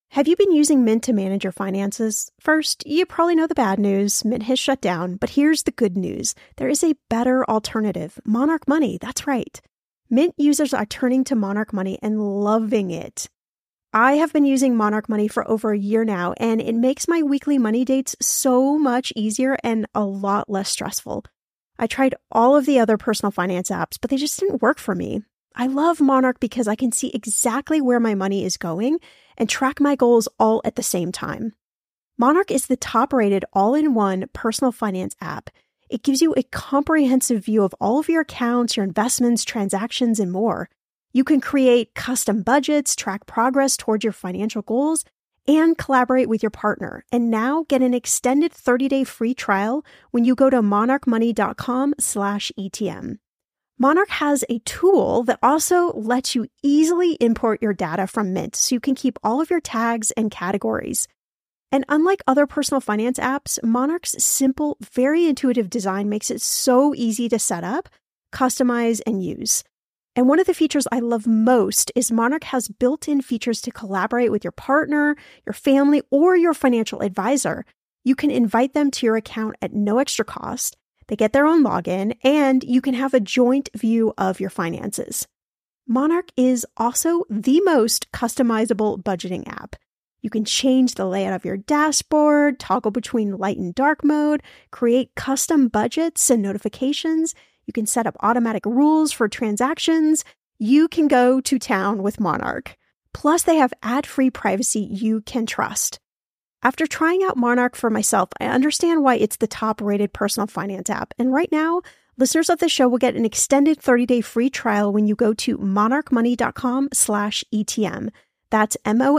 Have you been using Mint to manage your finances? First, you probably know the bad news. Mint has shut down, but here's the good news. There is a better alternative, Monarch Money. That's right. Mint users are turning to Monarch Money and loving it. I have been using Monarch Money for over a year now, and it makes my weekly money dates so much easier and a lot less stressful. I tried all of the other personal finance apps, but they just didn't work for me. I love Monarch because I can see exactly where my money is going and track my goals all at the same time. Monarch is the top-rated all-in-one personal finance app. It gives you a comprehensive view of all of your accounts, your investments, transactions, and more. You can create custom budgets, track progress towards your financial goals, and collaborate with your partner. And now get an extended 30-day free trial when you go to monarchmoney.com/ETM. Monarch has a tool that also lets you easily import your data from Mint so you can keep all of your tags and categories. And unlike other personal finance apps, Monarch's simple, very intuitive design makes it so easy to set up, customize, and use. And one of the features I love most is Monarch has built-in features to collaborate with your partner, your family, or your financial advisor. You can invite them to your account at no extra cost. They get their own login, and you can have a joint view of your finances. Monarch is also the most customizable budgeting app. You can change the layout of your dashboard, toggle between light and dark mode, create custom budgets and notifications. You can set up automatic rules for transactions. You can go to town with Monarch. Plus, they have ad-free privacy you can trust. After trying out Monarch for myself, I understand why it's the top-rated personal finance app. And right now, listeners of the show will get an extended 30-day free trial when you go to monarchmoney.com/ETM. That's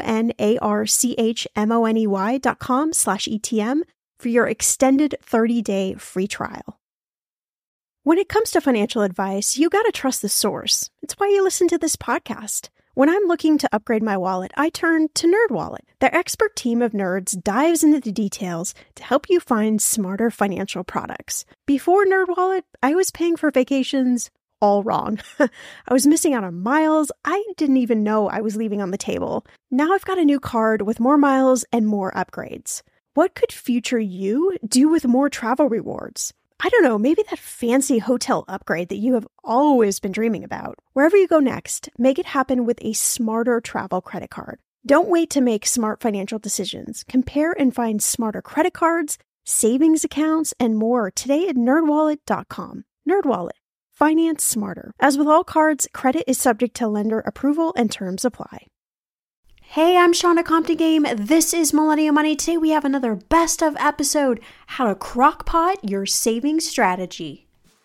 monarchmoney.com/ETM for your extended 30-day free trial. When it comes to financial advice, you got to trust the source. It's why you listen to this podcast. When I'm looking to upgrade my wallet, I turn to NerdWallet. Their expert team of nerds dives into the details to help you find smarter financial products. Before NerdWallet, I was paying for vacations all wrong. I was missing out on miles I didn't even know I was leaving on the table. Now I've got a new card with more miles and more upgrades. What could future you do with more travel rewards? I don't know, maybe that fancy hotel upgrade that you have always been dreaming about. Wherever you go next, make it happen with a smarter travel credit card. Don't wait to make smart financial decisions. Compare and find smarter credit cards, savings accounts, and more today at nerdwallet.com. NerdWallet. Finance smarter. As with all cards, credit is subject to lender approval and terms apply. Hey, I'm Shauna Compton Game. This is Millennial Money. Today we have another best of episode, how to crockpot your saving strategy.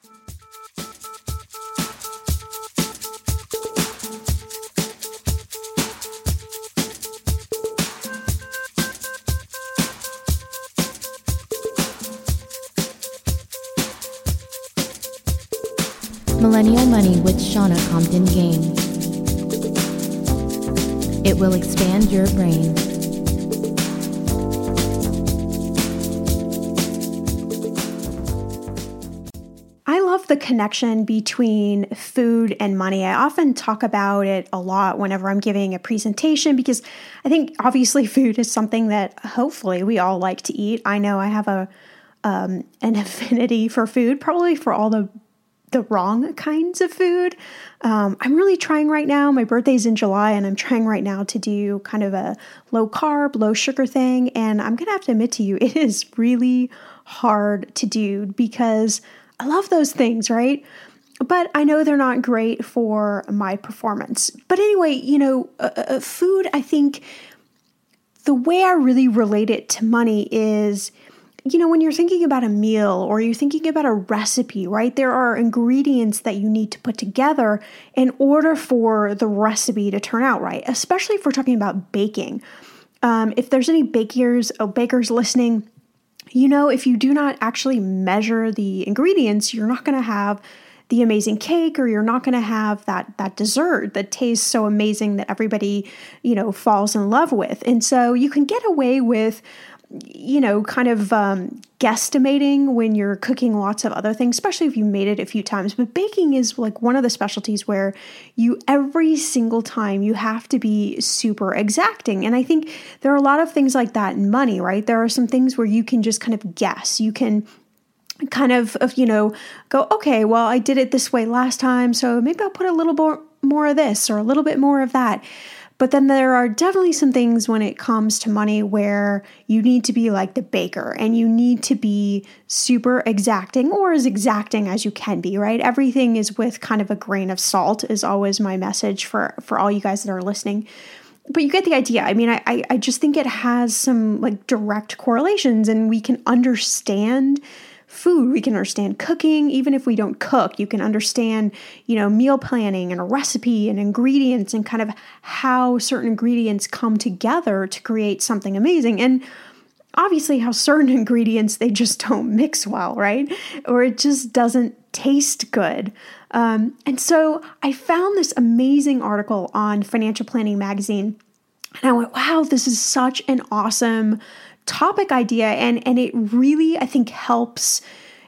Millennial Money with Shauna Compton Game. It will expand your brain. I love the connection between food and money. I often talk about it a lot whenever I'm giving a presentation because I think obviously food is something that hopefully we all like to eat. I know I have an affinity for food, probably for all the wrong kinds of food. I'm really trying right now. My birthday's in July, and I'm trying right now to do kind of a low carb, low sugar thing. And I'm going to have to admit to you, it is really hard to do because I love those things, right? But I know they're not great for my performance. But anyway, food, I think the way I really relate it to money is, when you're thinking about a meal or you're thinking about a recipe, right? There are ingredients that you need to put together in order for the recipe to turn out right, especially if we're talking about baking. If there's any bakers listening, if you do not actually measure the ingredients, you're not going to have the amazing cake, or you're not going to have that dessert that tastes so amazing that everybody, falls in love with. And so you can get away with kind of guesstimating when you're cooking lots of other things, especially if you made it a few times. But baking is like one of the specialties where every single time you have to be super exacting. And I think there are a lot of things like that in money, right? There are some things where you can just kind of guess. You can kind of go, okay, well, I did it this way last time, so maybe I'll put a little more of this or a little bit more of that. But then there are definitely some things when it comes to money where you need to be like the baker and you need to be super exacting, or as exacting as you can be, right? Everything is with kind of a grain of salt is always my message for all you guys that are listening. But you get the idea. I mean, I just think it has some like direct correlations, and we can understand food, we can understand cooking. Even if we don't cook, you can understand, meal planning and a recipe and ingredients and kind of how certain ingredients come together to create something amazing. And obviously how certain ingredients, they just don't mix well, right? Or it just doesn't taste good. And so I found this amazing article on Financial Planning Magazine, and I went, wow, this is such an awesome topic idea. And it really, I think, helps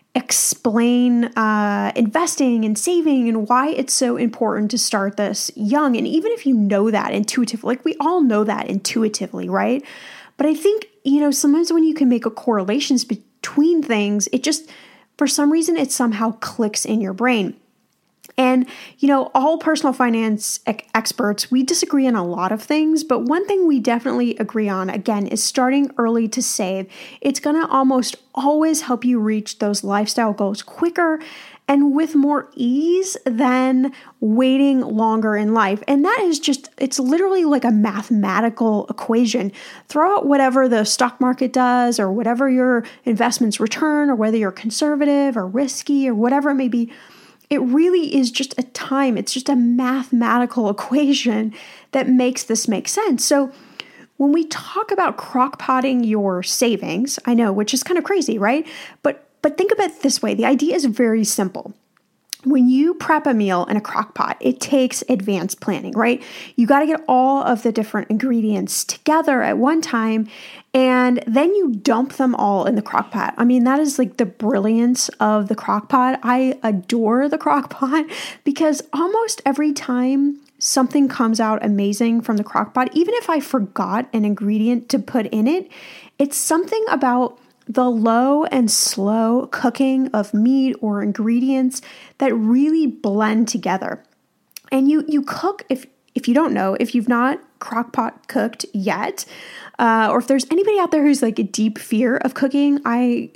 explain investing and saving and why it's so important to start this young. And even if you know that intuitively, like we all know that intuitively, right? But I think, sometimes when you can make a correlations between things, it just, for some reason, it somehow clicks in your brain. And, all personal finance experts, we disagree on a lot of things, but one thing we definitely agree on, again, is starting early to save. It's going to almost always help you reach those lifestyle goals quicker and with more ease than waiting longer in life. And that is it's literally like a mathematical equation. Throw out whatever the stock market does or whatever your investments return or whether you're conservative or risky or whatever it may be. It really is just it's just a mathematical equation that makes this make sense. So when we talk about crock-potting your savings, I know, which is kind of crazy, right? But think about it this way. The idea is very simple. When you prep a meal in a crock pot, it takes advanced planning, right? You got to get all of the different ingredients together at one time, and then you dump them all in the crock pot. I mean, that is like the brilliance of the crock pot. I adore the crock pot because almost every time something comes out amazing from the crock pot, even if I forgot an ingredient to put in it, it's something about the low and slow cooking of meat or ingredients that really blend together. And you cook, if you don't know, if you've not crockpot cooked yet, or if there's anybody out there who's like a deep fear of cooking, I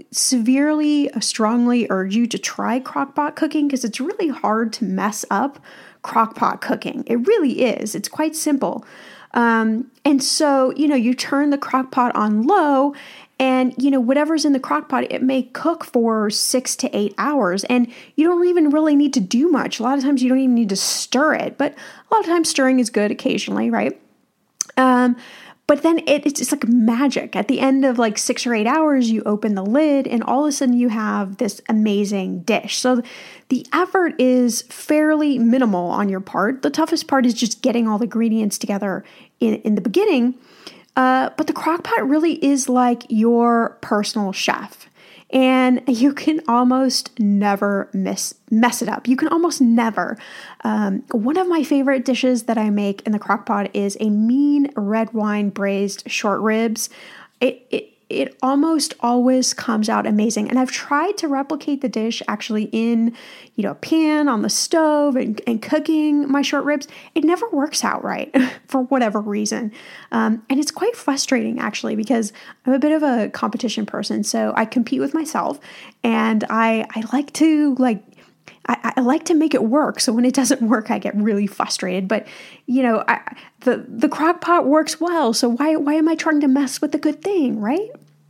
strongly urge you to try crockpot cooking because it's really hard to mess up crockpot cooking. It really is. It's quite simple. And so, you turn the crockpot on low, and, whatever's in the crock pot, it may cook for 6 to 8 hours. And you don't even really need to do much. A lot of times you don't even need to stir it. But a lot of times stirring is good occasionally, right? But then it's like magic. At the end of like 6 or 8 hours, you open the lid and all of a sudden you have this amazing dish. So the effort is fairly minimal on your part. The toughest part is just getting all the ingredients together in the beginning. But the crock pot really is like your personal chef, and you can almost never mess it up. You can almost never. One of my favorite dishes that I make in the crock pot is a mean red wine braised short ribs. It almost always comes out amazing. And I've tried to replicate the dish actually in, a pan on the stove and cooking my short ribs. It never works out right for whatever reason. And it's quite frustrating actually because I'm a bit of a competition person. So I compete with myself and I like to I like to make it work. So when it doesn't work, I get really frustrated. But, the crock pot works well. So why am I trying to mess with the good thing, right?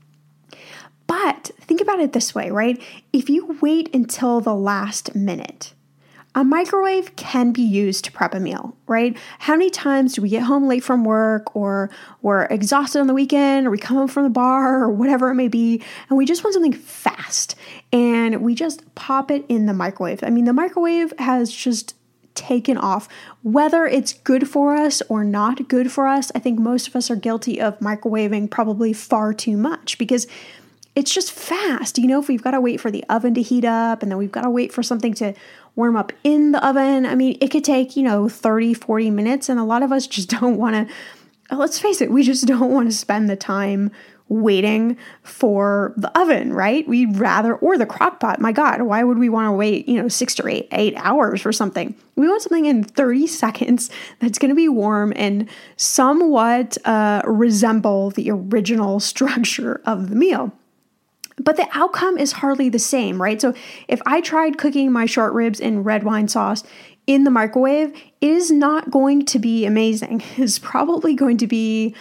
But think about it this way, right? If you wait until the last minute, a microwave can be used to prep a meal, right? How many times do we get home late from work or we're exhausted on the weekend or we come home from the bar or whatever it may be, and we just want something fast and we just pop it in the microwave. I mean, the microwave has just taken off. Whether it's good for us or not good for us, I think most of us are guilty of microwaving probably far too much because it's just fast. If we've got to wait for the oven to heat up and then we've got to wait for something to warm up in the oven. I mean, it could take, 30, 40 minutes. And a lot of us just don't want to, let's face it, we just don't want to spend the time waiting for the oven, right? We'd rather, or the crock pot. My God, why would we want to wait, 6 to 8 hours for something? We want something in 30 seconds that's going to be warm and somewhat resemble the original structure of the meal. But the outcome is hardly the same, right? So if I tried cooking my short ribs in red wine sauce in the microwave, it is not going to be amazing. It's probably going to be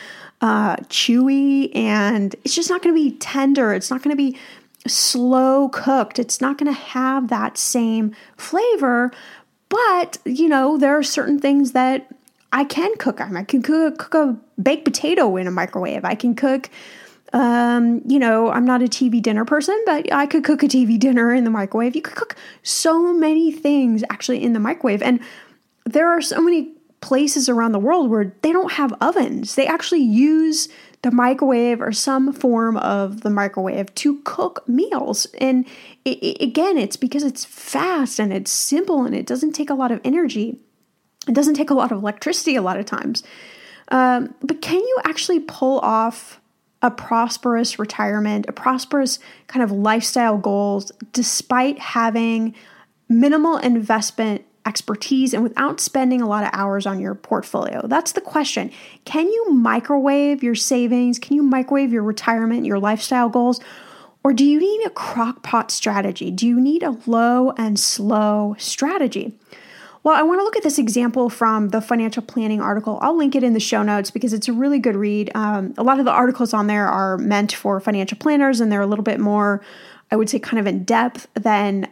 chewy and it's just not going to be tender. It's not going to be slow cooked. It's not going to have that same flavor. But, there are certain things that I can cook. I can cook a baked potato in a microwave. I can cook I'm not a TV dinner person, but I could cook a TV dinner in the microwave. You could cook so many things actually in the microwave. And there are so many places around the world where they don't have ovens. They actually use the microwave or some form of the microwave to cook meals. And again, it's because it's fast and it's simple and it doesn't take a lot of energy. It doesn't take a lot of electricity a lot of times. But can you actually pull off a prosperous retirement, a prosperous kind of lifestyle goals, despite having minimal investment expertise and without spending a lot of hours on your portfolio? That's the question. Can you microwave your savings? Can you microwave your retirement, your lifestyle goals? Or do you need a crock pot strategy? Do you need a low and slow strategy? Well, I want to look at this example from the financial planning article. I'll link it in the show notes because it's a really good read. A lot of the articles on there are meant for financial planners, and they're a little bit more, I would say, kind of in depth than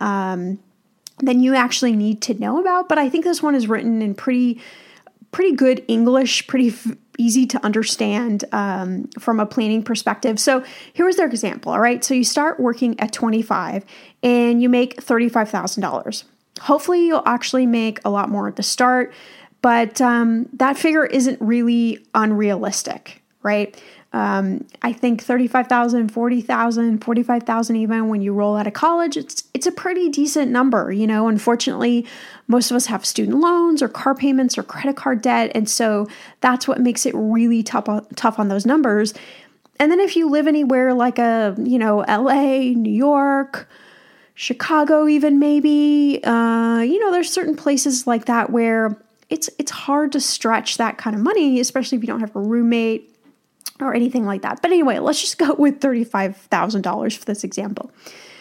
you actually need to know about. But I think this one is written in pretty good English, pretty easy to understand from a planning perspective. So here was their example. All right, so you start working at 25 and you make $35,000. Hopefully you'll actually make a lot more at the start, but that figure isn't really unrealistic, right? I think 35,000, 40,000, 45,000 even when you roll out of college, it's a pretty decent number. Unfortunately, most of us have student loans or car payments or credit card debt, and so that's what makes it really tough on those numbers. And then if you live anywhere like LA, New York, Chicago even maybe, there's certain places like that where it's hard to stretch that kind of money, especially if you don't have a roommate or anything like that. But anyway, let's just go with $35,000 for this example.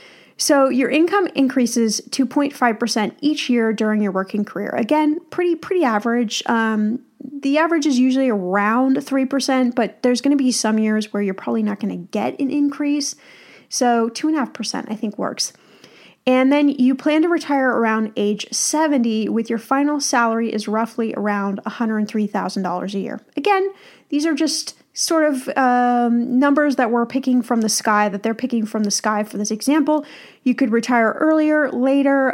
So your income increases 2.5% each year during your working career. Again, pretty average. The average is usually around 3%, but there's going to be some years where you're probably not going to get an increase. So 2.5% I think works. And then you plan to retire around age 70 with your final salary is roughly around $103,000 a year. Again, these are just sort of numbers that we're picking from the sky, that they're picking from the sky for this example. You could retire earlier, later.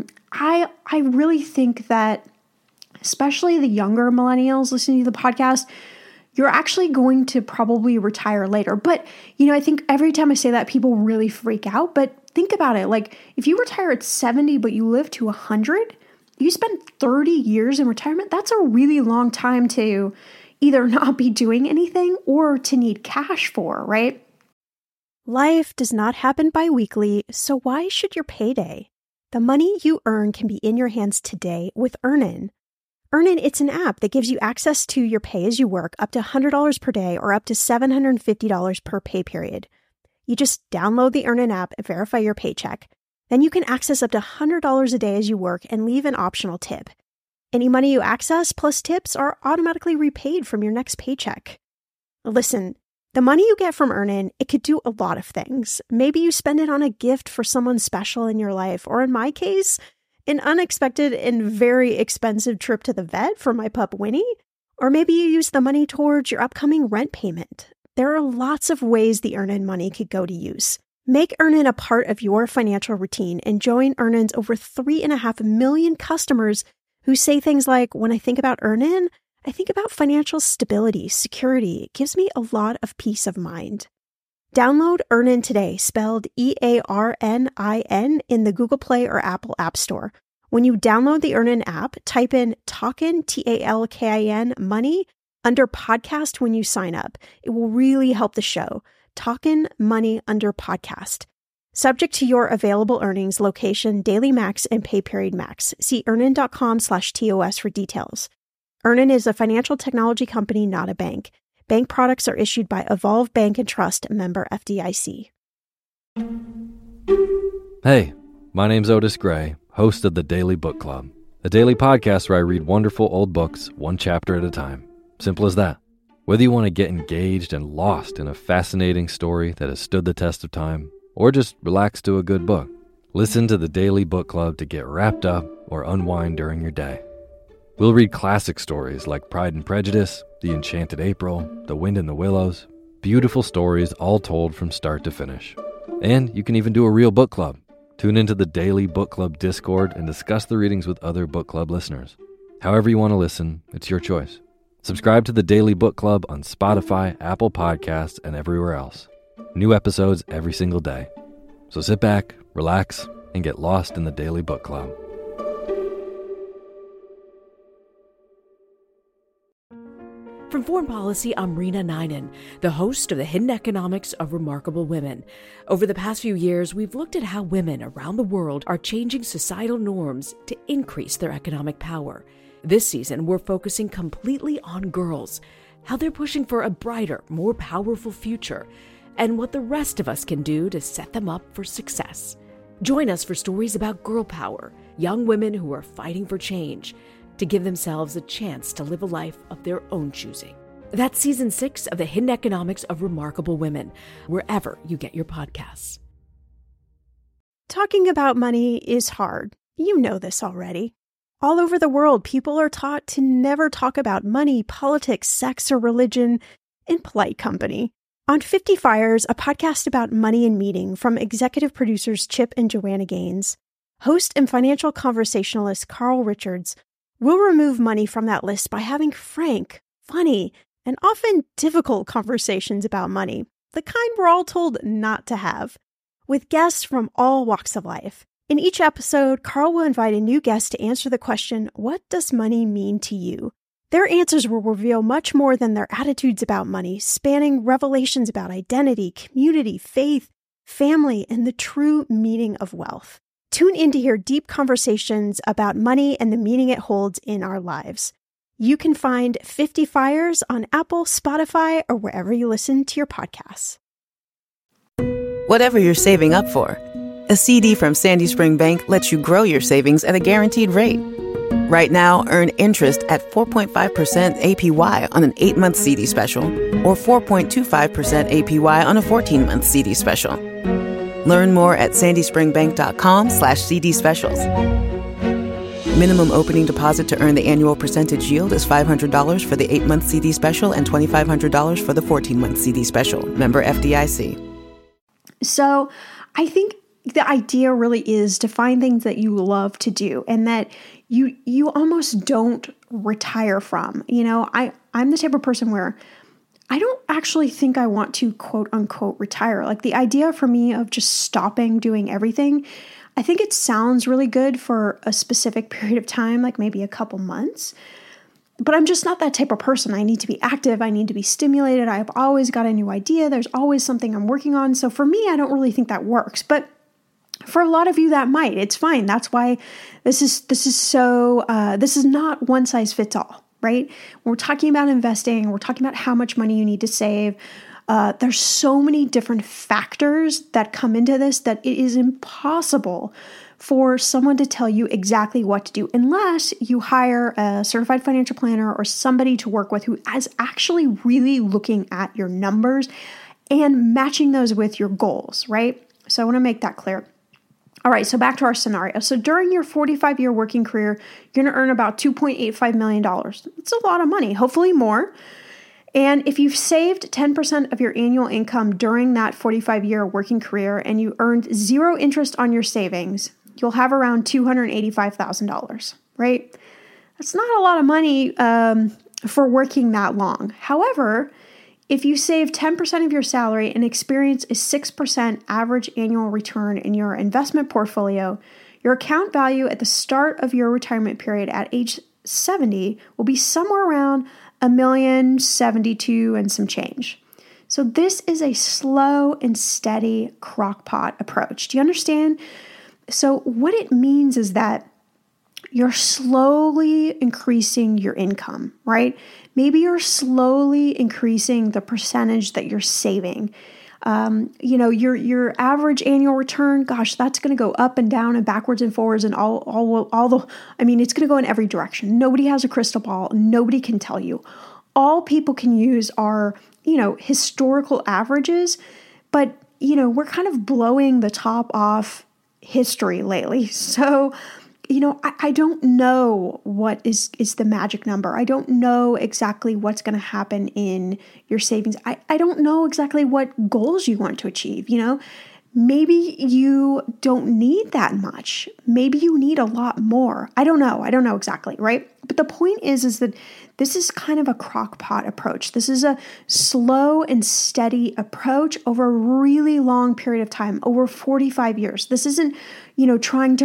I really think that, especially the younger millennials listening to the podcast, you're actually going to probably retire later. But, I think every time I say that, people really freak out. But think about it. Like, if you retire at 70, but you live to 100, you spend 30 years in retirement. That's a really long time to either not be doing anything or to need cash for, right? Life does not happen bi-weekly, so why should your payday? The money you earn can be in your hands today with Earnin. Earnin, it's an app that gives you access to your pay as you work up to $100 per day or up to $750 per pay period. You just download the Earnin app and verify your paycheck. Then you can access up to $100 a day as you work and leave an optional tip. Any money you access plus tips are automatically repaid from your next paycheck. Listen, the money you get from Earnin, it could do a lot of things. Maybe you spend it on a gift for someone special in your life, or in my case, an unexpected and very expensive trip to the vet for my pup Winnie. Or maybe you use the money towards your upcoming rent payment. There are lots of ways the Earnin money could go to use. Make Earnin a part of your financial routine and join Earnin's over 3.5 million customers who say things like, when I think about Earnin, I think about financial stability, security. It gives me a lot of peace of mind. Download Earnin today, spelled EARNIN, in the Google Play or Apple App Store. When you download the Earnin app, type in Talkin, Talkin, money, under podcast when you sign up. It will really help the show. Talkin' money under podcast. Subject to your available earnings, location, daily max, and pay period max. See earnin.com/TOS for details. Earnin is a financial technology company, not a bank. Bank products are issued by Evolve Bank and Trust, member FDIC. Hey, my name's Otis Gray, host of the Daily Book Club, a daily podcast where I read wonderful old books, one chapter at a time. Simple as that. Whether you want to get engaged and lost in a fascinating story that has stood the test of time, or just relax to a good book, listen to the Daily Book Club to get wrapped up or unwind during your day. We'll read classic stories like Pride and Prejudice, The Enchanted April, The Wind in the Willows, beautiful stories all told from start to finish. And you can even do a real book club. Tune into the Daily Book Club Discord and discuss the readings with other book club listeners. However you want to listen, it's your choice. Subscribe to the Daily Book Club on Spotify, Apple Podcasts, and everywhere else. New episodes every single day. So sit back, relax, and get lost in the Daily Book Club. From Foreign Policy, I'm Rena Ninan, the host of The Hidden Economics of Remarkable Women. Over the past few years, we've looked at how women around the world are changing societal norms to increase their economic power. This season, we're focusing completely on girls, how they're pushing for a brighter, more powerful future, and what the rest of us can do to set them up for success. Join us for stories about girl power, young women who are fighting for change, to give themselves a chance to live a life of their own choosing. That's Season 6 of The Hidden Economics of Remarkable Women, wherever you get your podcasts. Talking about money is hard. You know this already. All over the world, people are taught to never talk about money, politics, sex, or religion in polite company. On 50 Fires, a podcast about money and meeting from executive producers Chip and Joanna Gaines, host and financial conversationalist Carl Richards will remove money from that list by having frank, funny, and often difficult conversations about money, the kind we're all told not to have, with guests from all walks of life. In each episode, Carl will invite a new guest to answer the question, what does money mean to you? Their answers will reveal much more than their attitudes about money, spanning revelations about identity, community, faith, family, and the true meaning of wealth. Tune in to hear deep conversations about money and the meaning it holds in our lives. You can find 50 Fires on Apple, Spotify, or wherever you listen to your podcasts. Whatever you're saving up for, a CD from Sandy Spring Bank lets you grow your savings at a guaranteed rate. Right now, earn interest at 4.5% APY on an 8-month CD special or 4.25% APY on a 14-month CD special. Learn more at sandyspringbank.com/CD specials. Minimum opening deposit to earn the annual percentage yield is $500 for the 8-month CD special and $2,500 for the 14-month CD special. Member FDIC. So I think the idea really is to find things that you love to do and that you almost don't retire from. You know, I'm the type of person where I don't actually think I want to quote unquote retire. Like the idea for me of just stopping doing everything, I think it sounds really good for a specific period of time, like maybe a couple months. But I'm just not that type of person. I need to be active. I need to be stimulated. I've always got a new idea. There's always something I'm working on. So for me, I don't really think that works. But for a lot of you, that might. It's fine. That's why this is not one size fits all, right? When we're talking about investing, we're talking about how much money you need to save. There's so many different factors that come into this that it is impossible for someone to tell you exactly what to do unless you hire a certified financial planner or somebody to work with who is actually really looking at your numbers and matching those with your goals, right? So I want to make that clear. All right, so back to our scenario. So during your 45-year working career, you're going to earn about $2.85 million. That's a lot of money, hopefully more. And if you've saved 10% of your annual income during that 45-year working career and you earned zero interest on your savings, you'll have around $285,000, right? That's not a lot of money for working that long. However, if you save 10% of your salary and experience a 6% average annual return in your investment portfolio, your account value at the start of your retirement period at age 70 will be somewhere around $1,072,000 and some change. So this is a slow and steady crockpot approach. Do you understand? So what it means is that you're slowly increasing your income, right? Maybe you're slowly increasing the percentage that you're saving. Your average annual return, gosh, that's going to go up and down and backwards and forwards and it's going to go in every direction. Nobody has a crystal ball. Nobody can tell you. All people can use are, historical averages, but, we're kind of blowing the top off history lately. So, I don't know what is the magic number. I don't know exactly what's going to happen in your savings. I don't know exactly what goals you want to achieve. Maybe you don't need that much. Maybe you need a lot more. I don't know. I don't know exactly, right? But the point is that this is kind of a crockpot approach. This is a slow and steady approach over a really long period of time, over 45 years. This isn't, trying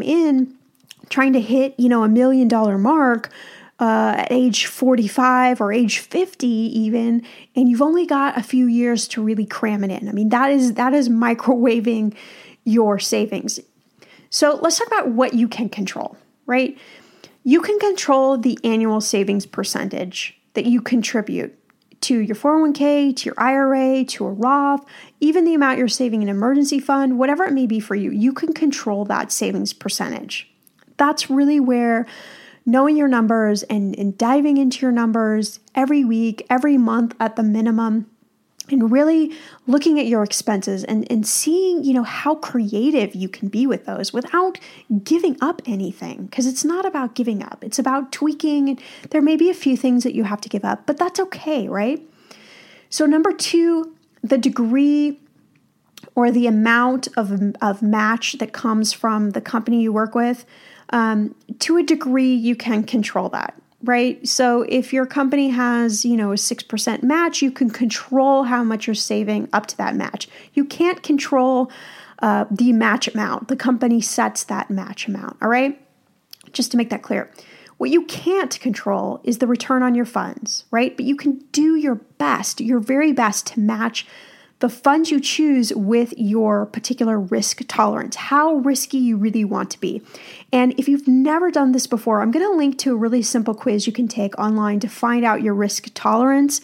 to hit, $1 million mark at age 45 or age 50 even, and you've only got a few years to really cram it in. I mean, that is microwaving your savings. So let's talk about what you can control, right? You can control the annual savings percentage that you contribute to your 401k, to your IRA, to a Roth, even the amount you're saving in an emergency fund, whatever it may be for you, you can control that savings percentage. That's really where knowing your numbers and diving into your numbers every week, every month at the minimum, and really looking at your expenses and seeing, how creative you can be with those without giving up anything. Because it's not about giving up. It's about tweaking. There may be a few things that you have to give up, but that's okay, right? So number 2, the degree or the amount of match that comes from the company you work with. To a degree, you can control that, right? So if your company has, a 6% match, you can control how much you're saving up to that match. You can't control the match amount. The company sets that match amount, all right? Just to make that clear. What you can't control is the return on your funds, right? But you can do your best, your very best to match the funds you choose with your particular risk tolerance, how risky you really want to be. And if you've never done this before, I'm going to link to a really simple quiz you can take online to find out your risk tolerance.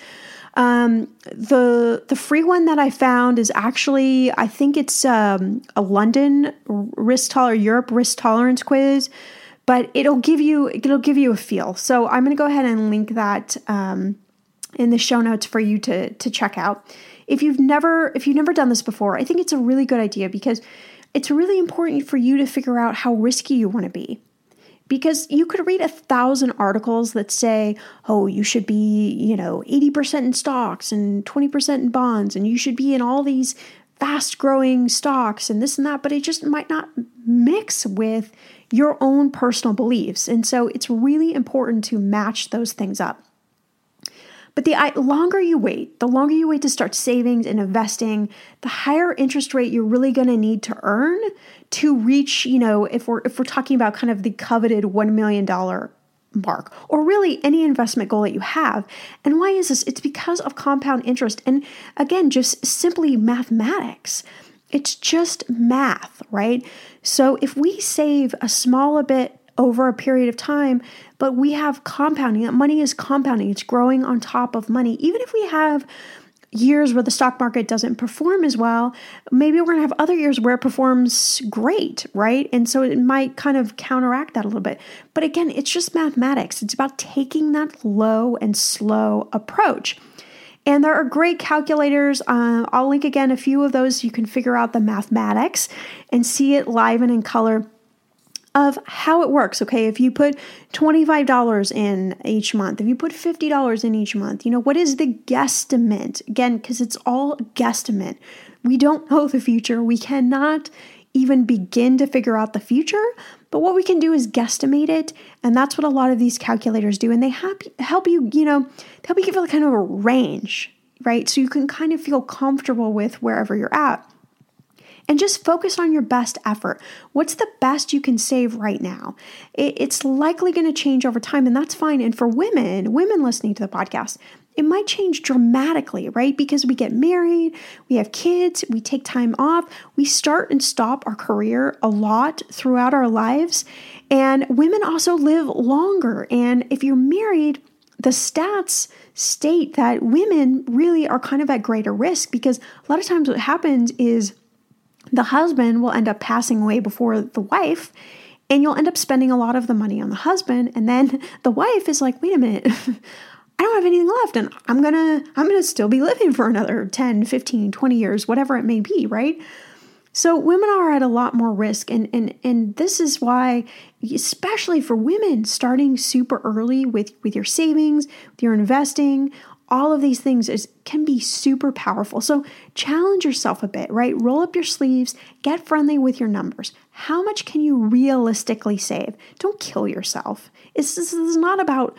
The free one that I found is actually, I think it's a London Europe risk tolerance quiz, but it'll give you a feel. So I'm going to go ahead and link that in the show notes for you to check out. If you've never done this before, I think it's a really good idea because it's really important for you to figure out how risky you want to be. Because you could read 1,000 articles that say, oh, you should be, 80% in stocks and 20% in bonds, and you should be in all these fast-growing stocks and this and that, but it just might not mix with your own personal beliefs. And so it's really important to match those things up. But the longer you wait to start savings and investing, the higher interest rate you're really going to need to earn to reach, if we're talking about kind of the coveted $1 million mark, or really any investment goal that you have. And why is this? It's because of compound interest. And again, just simply mathematics. It's just math, right? So if we save a small bit over a period of time, but we have compounding. That money is compounding. It's growing on top of money. Even if we have years where the stock market doesn't perform as well, maybe we're going to have other years where it performs great, right? And so it might kind of counteract that a little bit. But again, it's just mathematics. It's about taking that low and slow approach. And there are great calculators. I'll link again a few of those so you can figure out the mathematics and see it live and in color of how it works, okay? If you put $25 in each month, if you put $50 in each month, what is the guesstimate? Again, because it's all guesstimate. We don't know the future. We cannot even begin to figure out the future, but what we can do is guesstimate it. And that's what a lot of these calculators do. And they help you, they help you give it kind of a range, right? So you can kind of feel comfortable with wherever you're at. And just focus on your best effort. What's the best you can save right now? It's likely going to change over time, and that's fine. And for women listening to the podcast, it might change dramatically, right? Because we get married, we have kids, we take time off, we start and stop our career a lot throughout our lives. And women also live longer. And if you're married, the stats state that women really are kind of at greater risk, because a lot of times what happens is the husband will end up passing away before the wife, and you'll end up spending a lot of the money on the husband. And then the wife is like, wait a minute, I don't have anything left, and I'm gonna still be living for another 10, 15, 20 years, whatever it may be, right? So women are at a lot more risk, and this is why, especially for women, starting super early with your savings, with your investing, all of these things can be super powerful. So challenge yourself a bit, right? Roll up your sleeves, get friendly with your numbers. How much can you realistically save? Don't kill yourself. This is not about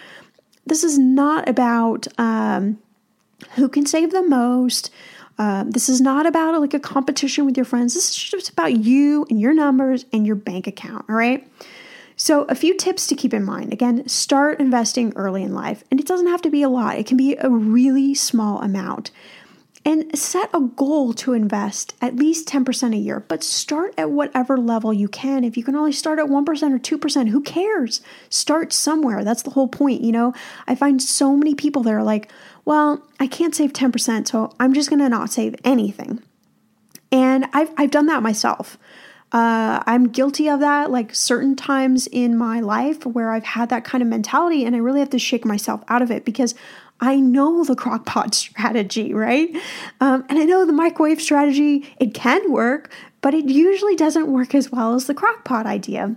who can save the most. This is not about like a competition with your friends. This is just about you and your numbers and your bank account, all right? So a few tips to keep in mind. Again, start investing early in life. And it doesn't have to be a lot. It can be a really small amount. And set a goal to invest at least 10% a year, but start at whatever level you can. If you can only start at 1% or 2%, who cares? Start somewhere. That's the whole point. I find so many people that are like, well, I can't save 10%, so I'm just going to not save anything. And I've done that myself. I'm guilty of that, like certain times in my life where I've had that kind of mentality, and I really have to shake myself out of it because I know the crockpot strategy, right? And I know the microwave strategy, it can work, but it usually doesn't work as well as the crockpot idea.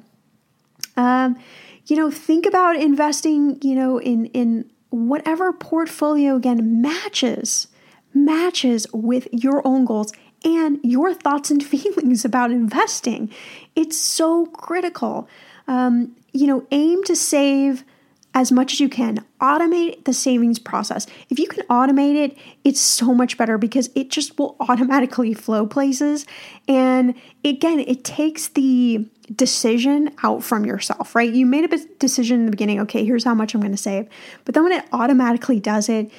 Think about investing, in whatever portfolio, again, matches with your own goals and your thoughts and feelings about investing. It's so critical. Aim to save as much as you can. Automate the savings process. If you can automate it, it's so much better because it just will automatically flow places. And again, it takes the decision out from yourself, right? You made a decision in the beginning, okay, here's how much I'm going to save. But then when it automatically does it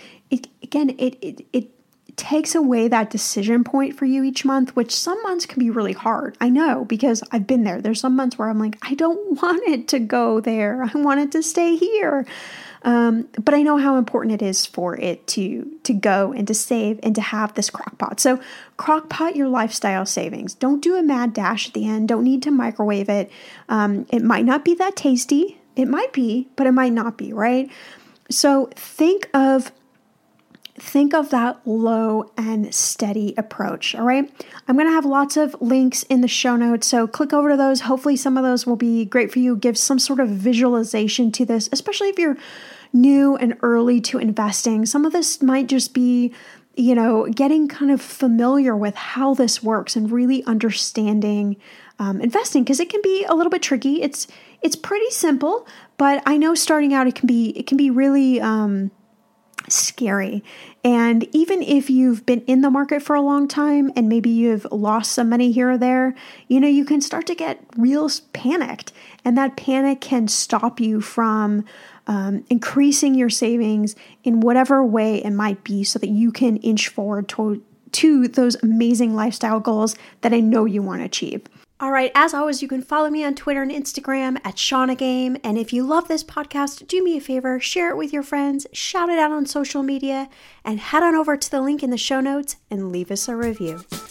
takes away that decision point for you each month, which some months can be really hard. I know because I've been there. There's some months where I'm like, I don't want it to go there. I want it to stay here. But I know how important it is for it to go and to save and to have this crockpot. So crockpot your lifestyle savings. Don't do a mad dash at the end. Don't need to microwave it. It might not be that tasty. It might be, but it might not be, right? So think of that low and steady approach, all right? I'm going to have lots of links in the show notes, so click over to those. Hopefully some of those will be great for you. Give some sort of visualization to this, especially if you're new and early to investing. Some of this might just be, getting kind of familiar with how this works and really understanding investing, because it can be a little bit tricky. It's pretty simple, but I know starting out it can be really scary. And even if you've been in the market for a long time and maybe you've lost some money here or there, you can start to get real panicked, and that panic can stop you from increasing your savings in whatever way it might be so that you can inch forward to those amazing lifestyle goals that I know you want to achieve. All right, as always, you can follow me on Twitter and Instagram at ShaunaGame. And if you love this podcast, do me a favor, share it with your friends, shout it out on social media, and head on over to the link in the show notes and leave us a review.